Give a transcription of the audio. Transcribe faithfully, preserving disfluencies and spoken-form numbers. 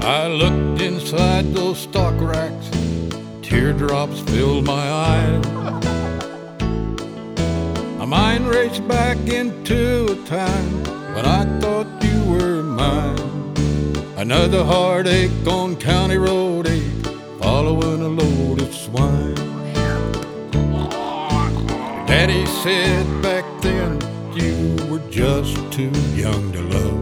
I looked inside those stock racks, teardrops filled my eyes. My mind raced back into a time when I thought you were mine. Another heartache on County Road eight, following a loaded swine. Daddy said back then you were just too young to love.